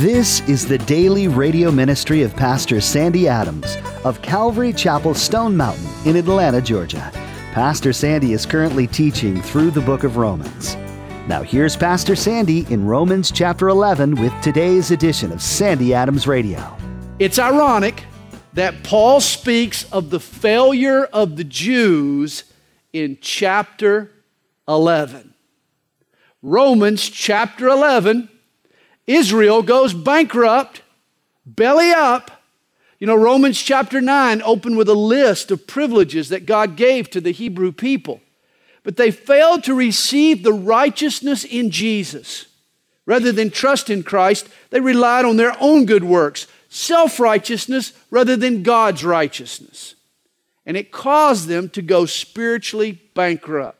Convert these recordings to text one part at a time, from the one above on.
This is the daily radio ministry of Pastor Sandy Adams of Calvary Chapel Stone Mountain in Atlanta, Georgia. Pastor Sandy is currently teaching through the book of Romans. Now here's Pastor Sandy in Romans chapter 11 with today's edition of Sandy Adams Radio. It's ironic that Paul speaks of the failure of the Jews in chapter 11. Romans chapter 11, Israel goes bankrupt, belly up. You know, Romans chapter 9 opened with a list of privileges that God gave to the Hebrew people. But they failed to receive the righteousness in Jesus. Rather than trust in Christ, they relied on their own good works, self-righteousness rather than God's righteousness. And it caused them to go spiritually bankrupt.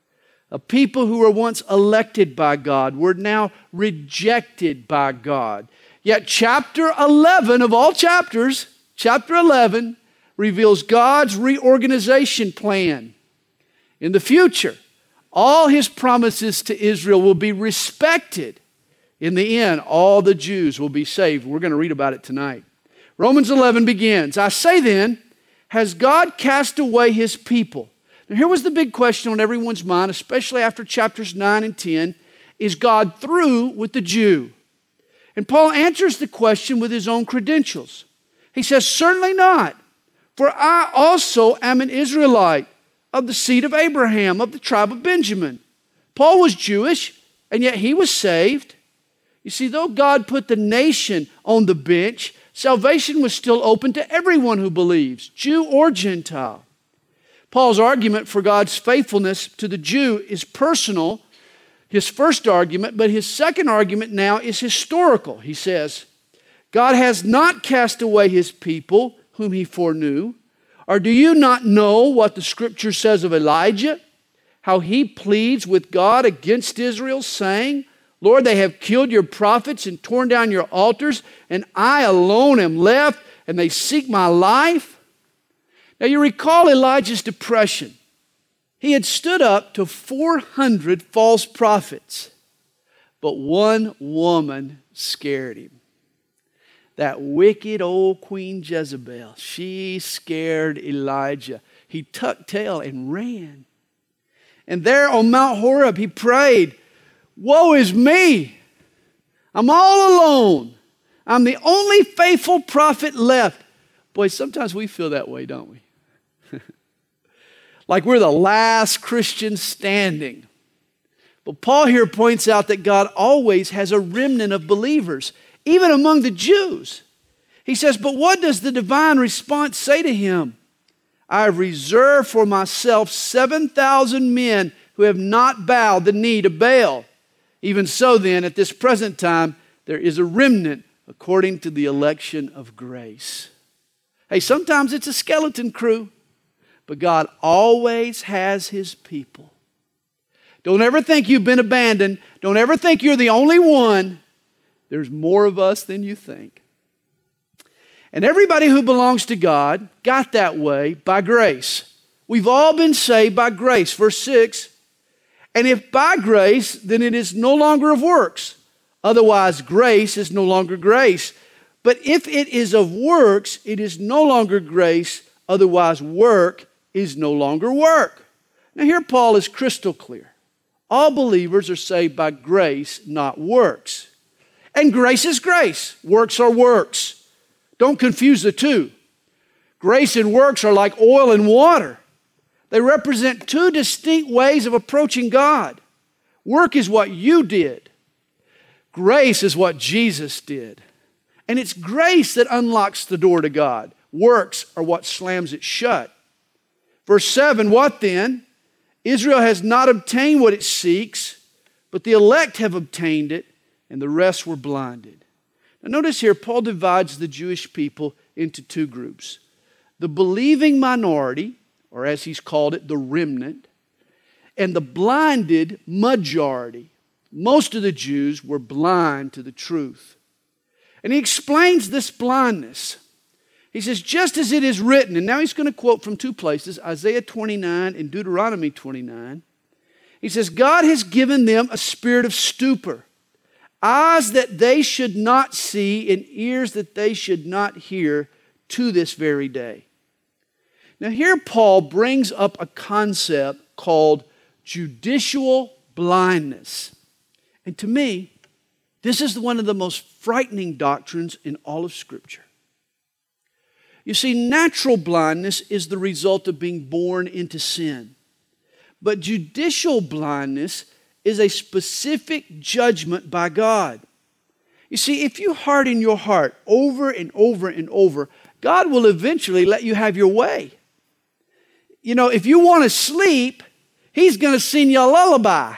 A people who were once elected by God were now rejected by God. Yet chapter 11 of all chapters, chapter 11 reveals God's reorganization plan. In the future, all His promises to Israel will be respected. In the end, all the Jews will be saved. We're going to read about it tonight. Romans 11 begins, I say then, has God cast away His people? Now here was the big question on everyone's mind, especially after chapters 9 and 10. Is God through with the Jew? And Paul answers the question with his own credentials. He says, certainly not, for I also am an Israelite of the seed of Abraham, of the tribe of Benjamin. Paul was Jewish, and yet he was saved. You see, though God put the nation on the bench, salvation was still open to everyone who believes, Jew or Gentile. Paul's argument for God's faithfulness to the Jew is personal, his first argument, but his second argument now is historical. He says, God has not cast away His people whom He foreknew. Or do you not know what the Scripture says of Elijah? How he pleads with God against Israel, saying, Lord, they have killed your prophets and torn down your altars, and I alone am left, and they seek my life. Now you recall Elijah's depression. He had stood up to 400 false prophets, but one woman scared him. That wicked old Queen Jezebel, she scared Elijah. He tucked tail and ran. And there on Mount Horeb, he prayed, woe is me. I'm all alone. I'm the only faithful prophet left. Boy, sometimes we feel that way, don't we? Like we're the last Christian standing. But Paul here points out that God always has a remnant of believers, even among the Jews. He says, but what does the divine response say to him? I have reserved for myself 7,000 men who have not bowed the knee to Baal. Even so then, at this present time, there is a remnant according to the election of grace. Hey, sometimes it's a skeleton crew, but God always has His people. Don't ever think you've been abandoned. Don't ever think you're the only one. There's more of us than you think. And everybody who belongs to God got that way by grace. We've all been saved by grace. Verse 6, and if by grace, then it is no longer of works. Otherwise, grace is no longer grace. But if it is of works, it is no longer grace. Otherwise, work is no longer work. Now here Paul is crystal clear. All believers are saved by grace, not works. And grace is grace. Works are works. Don't confuse the two. Grace and works are like oil and water. They represent two distinct ways of approaching God. Work is what you did. Grace is what Jesus did. And it's grace that unlocks the door to God. Works are what slams it shut. Verse 7, what then? Israel has not obtained what it seeks, but the elect have obtained it, and the rest were blinded. Now notice here, Paul divides the Jewish people into two groups. The believing minority, or as he's called it, the remnant, and the blinded majority. Most of the Jews were blind to the truth. And he explains this blindness. He says, just as it is written, and now he's going to quote from two places, Isaiah 29 and Deuteronomy 29. He says, God has given them a spirit of stupor, eyes that they should not see and ears that they should not hear to this very day. Now here Paul brings up a concept called judicial blindness. And to me, this is one of the most frightening doctrines in all of Scripture. You see, natural blindness is the result of being born into sin. But judicial blindness is a specific judgment by God. You see, if you harden your heart over and over and over, God will eventually let you have your way. You know, if you want to sleep, He's going to sing you a lullaby.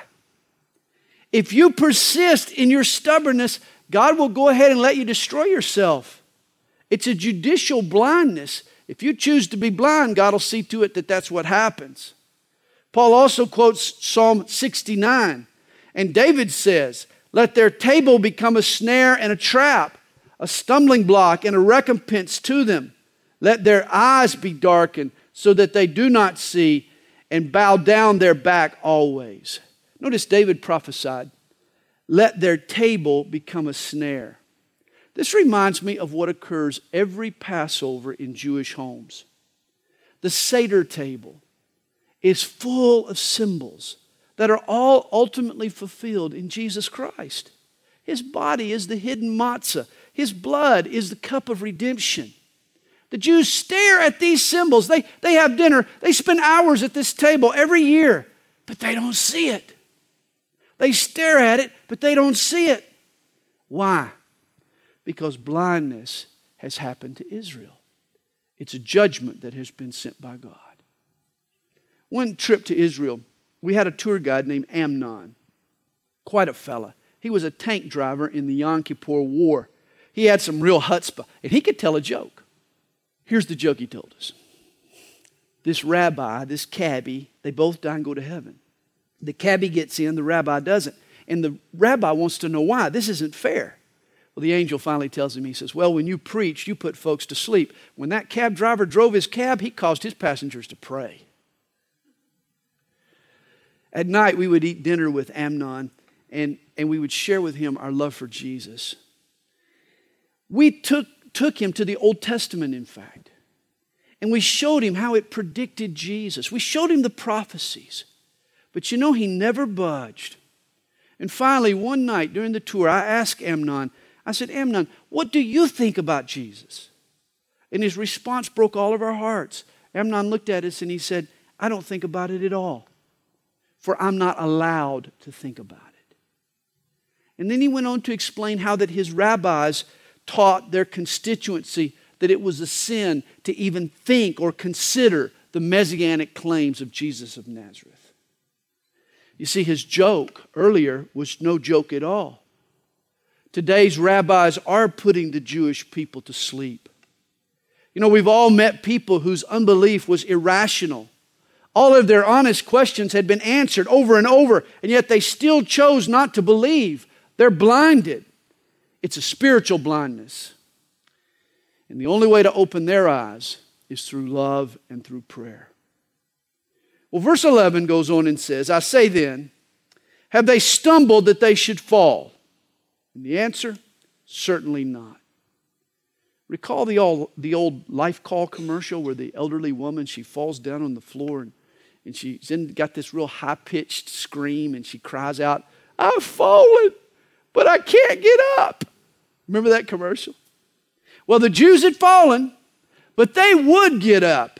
If you persist in your stubbornness, God will go ahead and let you destroy yourself. It's a judicial blindness. If you choose to be blind, God will see to it that that's what happens. Paul also quotes Psalm 69. And David says, "Let their table become a snare and a trap, a stumbling block and a recompense to them. Let their eyes be darkened so that they do not see, and bow down their back always." Notice David prophesied, "Let their table become a snare." This reminds me of what occurs every Passover in Jewish homes. The Seder table is full of symbols that are all ultimately fulfilled in Jesus Christ. His body is the hidden matzah. His blood is the cup of redemption. The Jews stare at these symbols. They have dinner. They spend hours at this table every year, but they don't see it. They stare at it, but they don't see it. Why? Because blindness has happened to Israel. It's a judgment that has been sent by God. One trip to Israel, we had a tour guide named Amnon. Quite a fella. He was a tank driver in the Yom Kippur War. He had some real chutzpah, and he could tell a joke. Here's the joke he told us. This rabbi, this cabbie, they both die and go to heaven. The cabbie gets in, the rabbi doesn't. And the rabbi wants to know why. This isn't fair. Well, the angel finally tells him, he says, "Well, when you preached, you put folks to sleep. When that cab driver drove his cab, he caused his passengers to pray." At night, we would eat dinner with Amnon, and we would share with him our love for Jesus. We took him to the Old Testament, in fact, and we showed him how it predicted Jesus. We showed him the prophecies. But you know, he never budged. And finally, one night during the tour, I asked Amnon, I said, "Amnon, what do you think about Jesus?" And his response broke all of our hearts. Amnon looked at us and he said, "I don't think about it at all, for I'm not allowed to think about it." And then he went on to explain how that his rabbis taught their constituency that it was a sin to even think or consider the messianic claims of Jesus of Nazareth. You see, his joke earlier was no joke at all. Today's rabbis are putting the Jewish people to sleep. You know, we've all met people whose unbelief was irrational. All of their honest questions had been answered over and over, and yet they still chose not to believe. They're blinded. It's a spiritual blindness. And the only way to open their eyes is through love and through prayer. Well, verse 11 goes on and says, "I say then, have they stumbled that they should fall?" And the answer, certainly not. Recall the old Life Call commercial where the elderly woman, she falls down on the floor and she's got this real high-pitched scream and she cries out, "I've fallen, but I can't get up." Remember that commercial? Well, the Jews had fallen, but they would get up.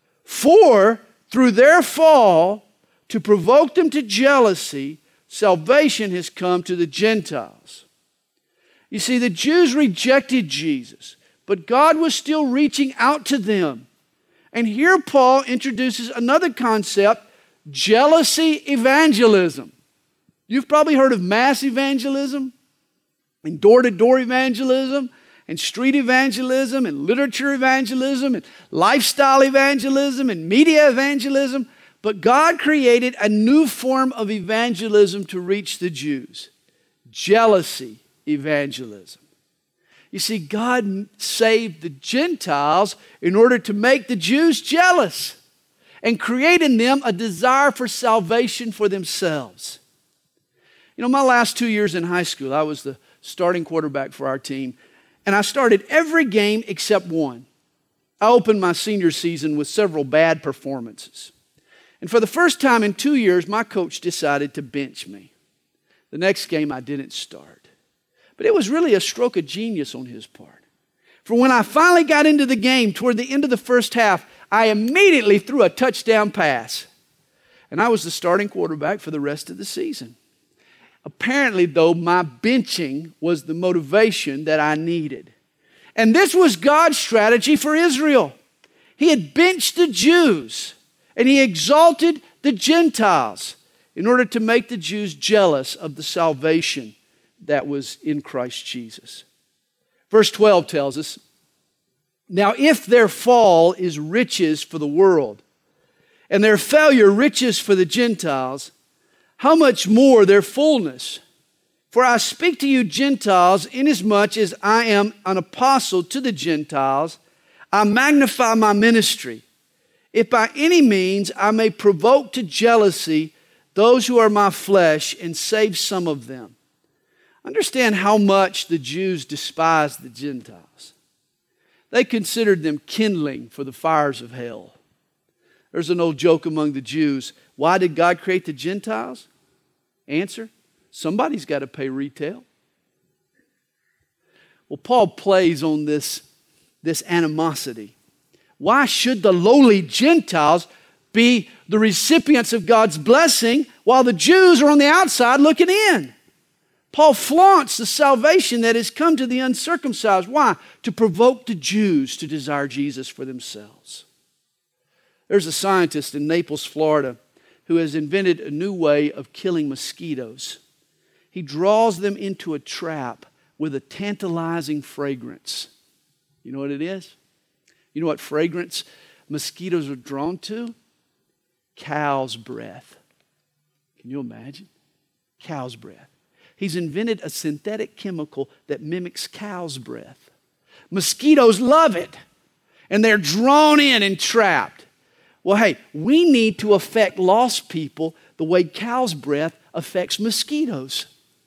For through their fall, to provoke them to jealousy, salvation has come to the Gentiles. You see, the Jews rejected Jesus, but God was still reaching out to them. And here Paul introduces another concept, jealousy evangelism. You've probably heard of mass evangelism and door-to-door evangelism and street evangelism and literature evangelism and lifestyle evangelism and media evangelism. But God created a new form of evangelism to reach the Jews. Jealousy evangelism. You see, God saved the Gentiles in order to make the Jews jealous and create in them a desire for salvation for themselves. You know, my last 2 years in high school, I was the starting quarterback for our team, and I started every game except one. I opened my senior season with several bad performances. And for the first time in 2 years, my coach decided to bench me. The next game, I didn't start. But it was really a stroke of genius on his part. For when I finally got into the game toward the end of the first half, I immediately threw a touchdown pass. And I was the starting quarterback for the rest of the season. Apparently, though, my benching was the motivation that I needed. And this was God's strategy for Israel. He had benched the Jews, and He exalted the Gentiles in order to make the Jews jealous of the salvation that was in Christ Jesus. Verse 12 tells us, "Now if their fall is riches for the world, and their failure riches for the Gentiles, how much more their fullness? For I speak to you Gentiles, inasmuch as I am an apostle to the Gentiles, I magnify my ministry, if by any means I may provoke to jealousy those who are my flesh and save some of them." Understand how much the Jews despised the Gentiles. They considered them kindling for the fires of hell. There's an old joke among the Jews. Why did God create the Gentiles? Answer, somebody's got to pay retail. Well, Paul plays on this animosity. Why should the lowly Gentiles be the recipients of God's blessing while the Jews are on the outside looking in? Paul flaunts the salvation that has come to the uncircumcised. Why? To provoke the Jews to desire Jesus for themselves. There's a scientist in Naples, Florida, who has invented a new way of killing mosquitoes. He draws them into a trap with a tantalizing fragrance. You know what it is? You know what fragrance mosquitoes are drawn to? Cow's breath. Can you imagine? Cow's breath. He's invented a synthetic chemical that mimics cow's breath. Mosquitoes love it, and they're drawn in and trapped. Well, hey, we need to affect lost people the way cow's breath affects mosquitoes.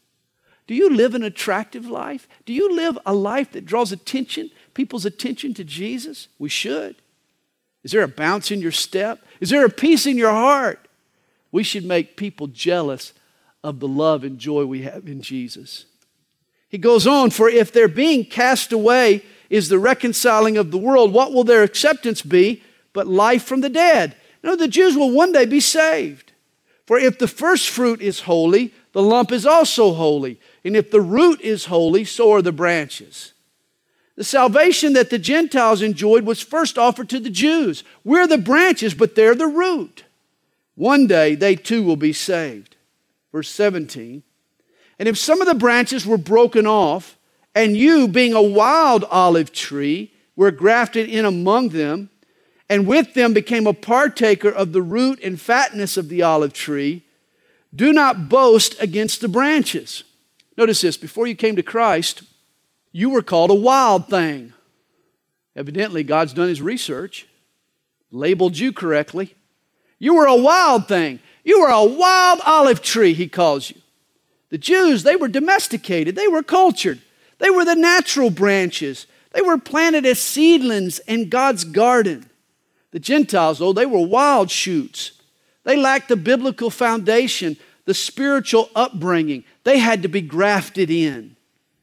Do you live an attractive life? Do you live a life that draws people's attention to Jesus? We should. Is there a bounce in your step? Is there a peace in your heart? We should make people jealous of the love and joy we have in Jesus. He goes on, "For if their being cast away is the reconciling of the world, what will their acceptance be but life from the dead?" No, the Jews will one day be saved. "For if the first fruit is holy, the lump is also holy. And if the root is holy, so are the branches." The salvation that the Gentiles enjoyed was first offered to the Jews. We're the branches, but they're the root. One day they too will be saved. Verse 17, "And if some of the branches were broken off, and you, being a wild olive tree, were grafted in among them, and with them became a partaker of the root and fatness of the olive tree, do not boast against the branches." Notice this, before you came to Christ, you were called a wild thing. Evidently, God's done His research, labeled you correctly. You were a wild thing. You were a wild olive tree, He calls you. The Jews, they were domesticated. They were cultured. They were the natural branches. They were planted as seedlings in God's garden. The Gentiles, though, they were wild shoots. They lacked the biblical foundation, the spiritual upbringing. They had to be grafted in.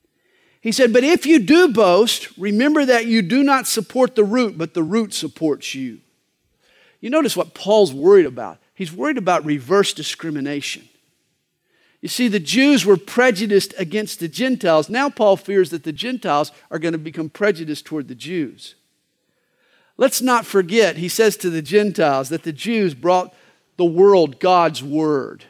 He said, "But if you do boast, remember that you do not support the root, but the root supports you." You notice what Paul's worried about. He's worried about reverse discrimination. You see, the Jews were prejudiced against the Gentiles. Now Paul fears that the Gentiles are going to become prejudiced toward the Jews. Let's not forget, he says to the Gentiles, that the Jews brought the world God's word.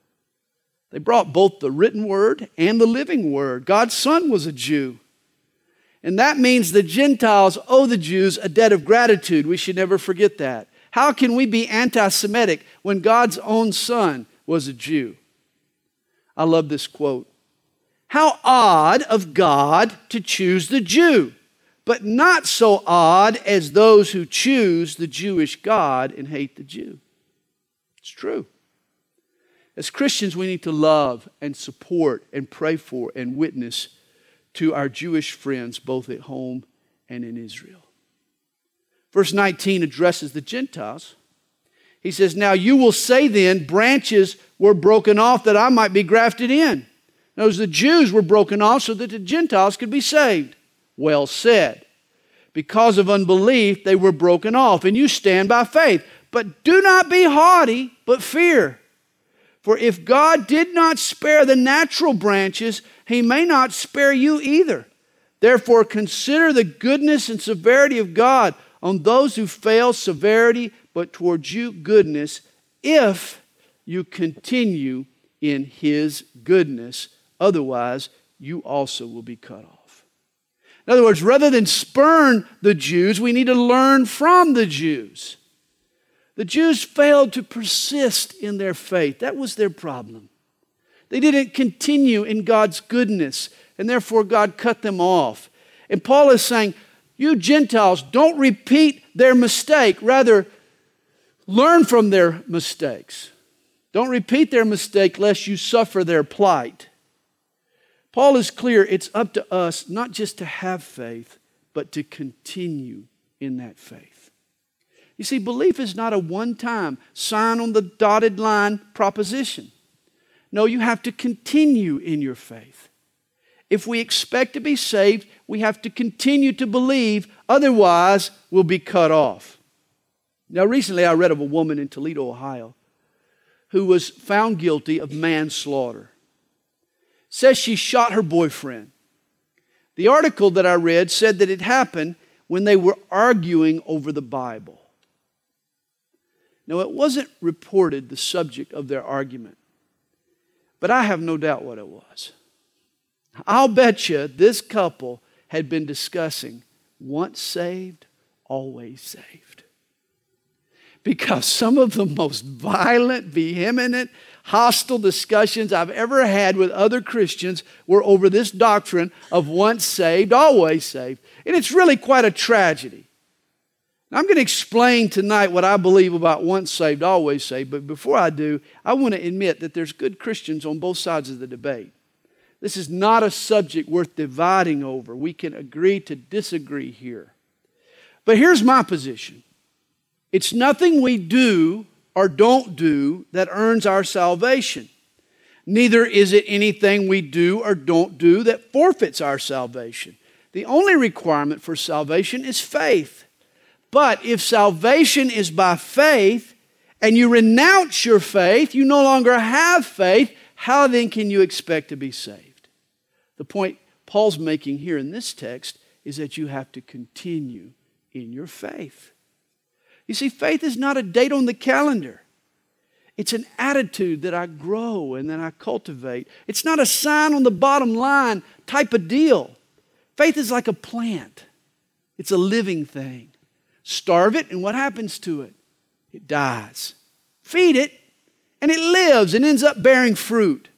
They brought both the written word and the living word. God's Son was a Jew. And that means the Gentiles owe the Jews a debt of gratitude. We should never forget that. How can we be anti-Semitic when God's own Son was a Jew? I love this quote. "How odd of God to choose the Jew, but not so odd as those who choose the Jewish God and hate the Jew." It's true. As Christians, we need to love and support and pray for and witness to our Jewish friends, both at home and in Israel. Verse 19 addresses the Gentiles. He says, "Now you will say then, branches were broken off that I might be grafted in." Notice the Jews were broken off so that the Gentiles could be saved. Well said. Because of unbelief, they were broken off, and you stand by faith. But do not be haughty, but fear. For if God did not spare the natural branches, He may not spare you either. Therefore consider the goodness and severity of God. On those who fail, severity, but towards you, goodness, if you continue in His goodness. Otherwise, you also will be cut off. In other words, rather than spurn the Jews, we need to learn from the Jews. The Jews failed to persist in their faith. That was their problem. They didn't continue in God's goodness, and therefore God cut them off. And Paul is saying, you Gentiles, don't repeat their mistake. Rather, learn from their mistakes. Don't repeat their mistake lest you suffer their plight. Paul is clear, it's up to us not just to have faith, but to continue in that faith. You see, belief is not a one-time sign on the dotted line proposition. No, you have to continue in your faith. If we expect to be saved, we have to continue to believe, otherwise we'll be cut off. Now, recently I read of a woman in Toledo, Ohio, who was found guilty of manslaughter. Says she shot her boyfriend. The article that I read said that it happened when they were arguing over the Bible. Now, it wasn't reported the subject of their argument, but I have no doubt what it was. I'll bet you this couple had been discussing once saved, always saved. Because some of the most violent, vehement, hostile discussions I've ever had with other Christians were over this doctrine of once saved, always saved. And it's really quite a tragedy. Now, I'm going to explain tonight what I believe about once saved, always saved. But before I do, I want to admit that there's good Christians on both sides of the debate. This is not a subject worth dividing over. We can agree to disagree here. But here's my position. It's nothing we do or don't do that earns our salvation. Neither is it anything we do or don't do that forfeits our salvation. The only requirement for salvation is faith. But if salvation is by faith and you renounce your faith, you no longer have faith, how then can you expect to be saved? The point Paul's making here in this text is that you have to continue in your faith. You see, faith is not a date on the calendar. It's an attitude that I grow and that I cultivate. It's not a sign on the bottom line type of deal. Faith is like a plant. It's a living thing. Starve it, and what happens to it? It dies. Feed it, and it lives and ends up bearing fruit.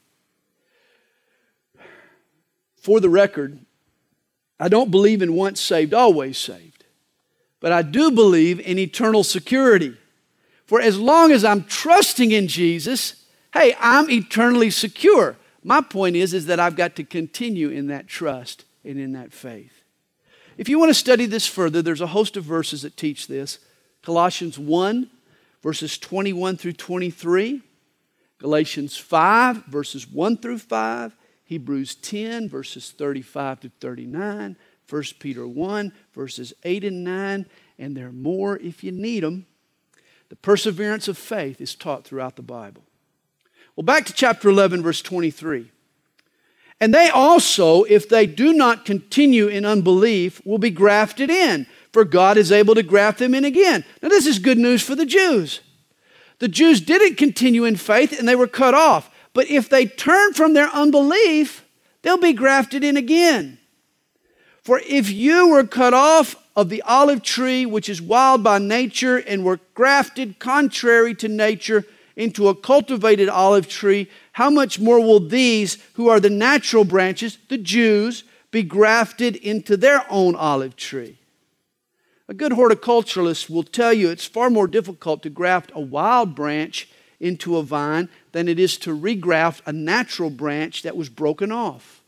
For the record, I don't believe in once saved, always saved. But I do believe in eternal security. For as long as I'm trusting in Jesus, hey, I'm eternally secure. My point is that I've got to continue in that trust and in that faith. If you want to study this further, there's a host of verses that teach this. Colossians 1, verses 21 through 23. Galatians 5, verses 1 through 5. Hebrews 10, verses 35 to 39. 1 Peter 1, verses 8 and 9. And there are more if you need them. The perseverance of faith is taught throughout the Bible. Well, back to chapter 11, verse 23. And they also, if they do not continue in unbelief, will be grafted in, for God is able to graft them in again. Now, this is good news for the Jews. The Jews didn't continue in faith and they were cut off. But if they turn from their unbelief, they'll be grafted in again. For if you were cut off of the olive tree, which is wild by nature, and were grafted contrary to nature into a cultivated olive tree, how much more will these, who are the natural branches, the Jews, be grafted into their own olive tree? A good horticulturalist will tell you it's far more difficult to graft a wild branch into a vine than it is to regraft a natural branch that was broken off.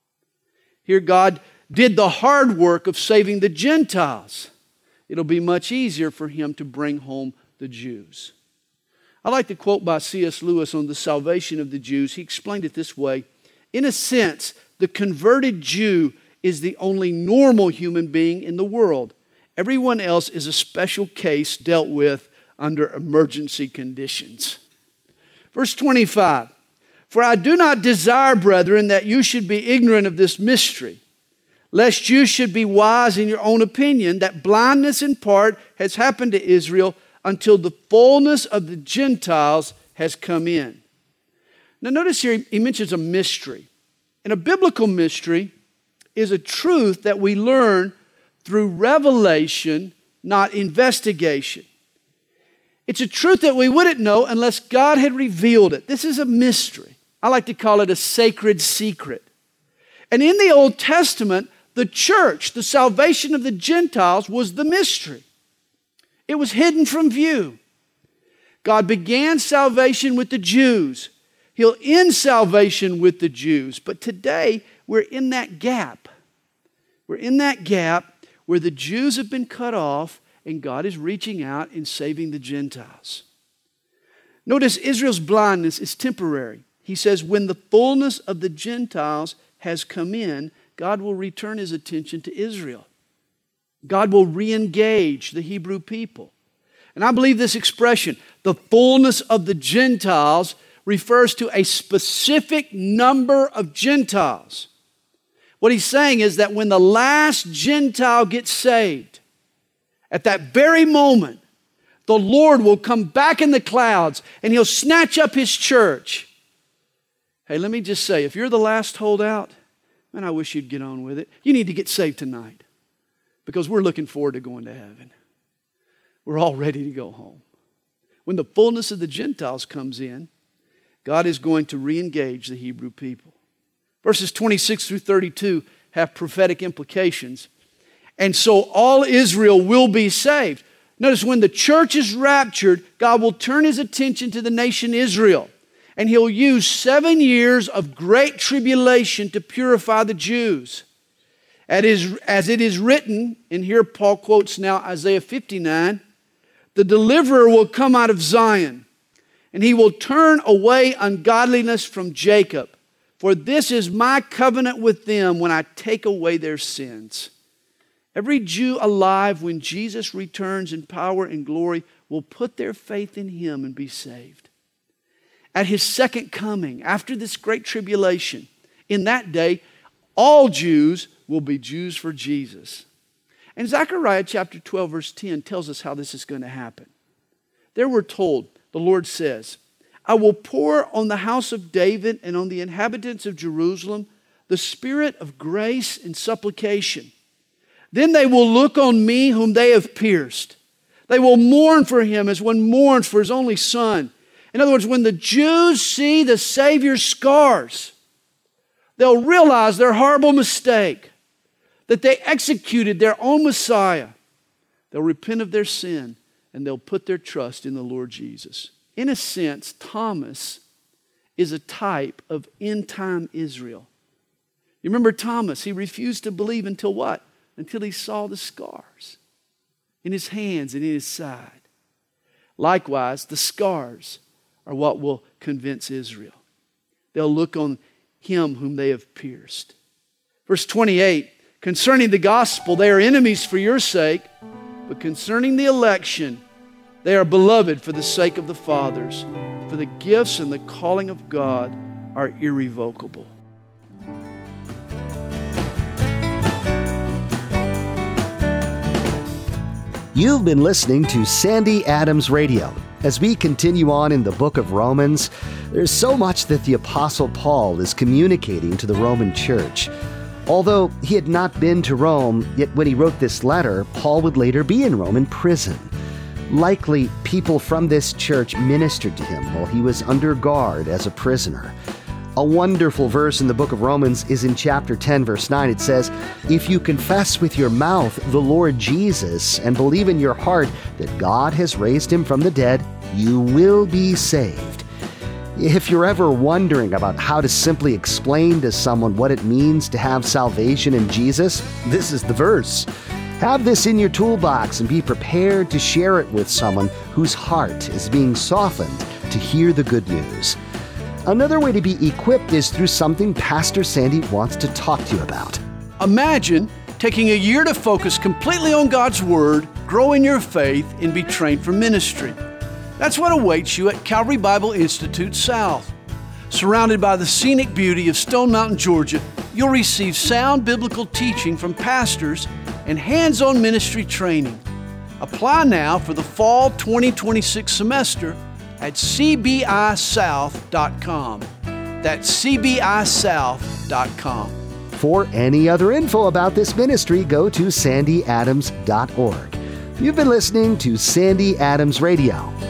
Here God did the hard work of saving the Gentiles. It'll be much easier for Him to bring home the Jews. I like the quote by C.S. Lewis on the salvation of the Jews. He explained it this way: in a sense, the converted Jew is the only normal human being in the world. Everyone else is a special case dealt with under emergency conditions. Verse 25, for I do not desire, brethren, that you should be ignorant of this mystery, lest you should be wise in your own opinion, that blindness in part has happened to Israel until the fullness of the Gentiles has come in. Now notice here he mentions a mystery. And a biblical mystery is a truth that we learn through revelation, not investigation. It's a truth that we wouldn't know unless God had revealed it. This is a mystery. I like to call it a sacred secret. And in the Old Testament, the church, the salvation of the Gentiles, was the mystery. It was hidden from view. God began salvation with the Jews. He'll end salvation with the Jews. But today, we're in that gap. We're in that gap where the Jews have been cut off and God is reaching out and saving the Gentiles. Notice Israel's blindness is temporary. He says, when the fullness of the Gentiles has come in, God will return His attention to Israel. God will re-engage the Hebrew people. And I believe this expression, the fullness of the Gentiles, refers to a specific number of Gentiles. What he's saying is that when the last Gentile gets saved, at that very moment, the Lord will come back in the clouds and He'll snatch up His church. Hey, let me just say, if you're the last holdout, man, I wish you'd get on with it. You need to get saved tonight because we're looking forward to going to heaven. We're all ready to go home. When the fullness of the Gentiles comes in, God is going to re-engage the Hebrew people. Verses 26 through 32 have prophetic implications. And so all Israel will be saved. Notice when the church is raptured, God will turn His attention to the nation Israel. And He'll use 7 years of great tribulation to purify the Jews. As it is written, and here Paul quotes now Isaiah 59, the deliverer will come out of Zion, and He will turn away ungodliness from Jacob. For this is my covenant with them when I take away their sins. Every Jew alive when Jesus returns in power and glory will put their faith in Him and be saved. At His second coming, after this great tribulation, in that day, all Jews will be Jews for Jesus. And Zechariah chapter 12 verse 10 tells us how this is going to happen. There we're told, the Lord says, I will pour on the house of David and on the inhabitants of Jerusalem the spirit of grace and supplication. Then they will look on me whom they have pierced. They will mourn for Him as one mourns for his only son. In other words, when the Jews see the Savior's scars, they'll realize their horrible mistake, that they executed their own Messiah. They'll repent of their sin and they'll put their trust in the Lord Jesus. In a sense, Thomas is a type of end-time Israel. You remember Thomas, he refused to believe until what? Until he saw the scars in his hands and in his side. Likewise, the scars are what will convince Israel. They'll look on Him whom they have pierced. Verse 28, concerning the gospel, they are enemies for your sake, but concerning the election, they are beloved for the sake of the fathers, for the gifts and the calling of God are irrevocable. You've been listening to Sandy Adams Radio. As we continue on in the book of Romans, there's so much that the Apostle Paul is communicating to the Roman church. Although he had not been to Rome, yet when he wrote this letter, Paul would later be in Roman prison. Likely, people from this church ministered to him while he was under guard as a prisoner. A wonderful verse in the book of Romans is in chapter 10, verse 9. It says, if you confess with your mouth the Lord Jesus and believe in your heart that God has raised Him from the dead, you will be saved. If you're ever wondering about how to simply explain to someone what it means to have salvation in Jesus, this is the verse. Have this in your toolbox and be prepared to share it with someone whose heart is being softened to hear the good news. Another way to be equipped is through something Pastor Sandy wants to talk to you about. Imagine taking a year to focus completely on God's Word, grow in your faith, and be trained for ministry. That's what awaits you at Calvary Bible Institute South. Surrounded by the scenic beauty of Stone Mountain, Georgia, you'll receive sound biblical teaching from pastors and hands-on ministry training. Apply now for the fall 2026 semester at cbisouth.com. That's cbisouth.com. For any other info about this ministry, go to sandyadams.org. You've been listening to Sandy Adams Radio.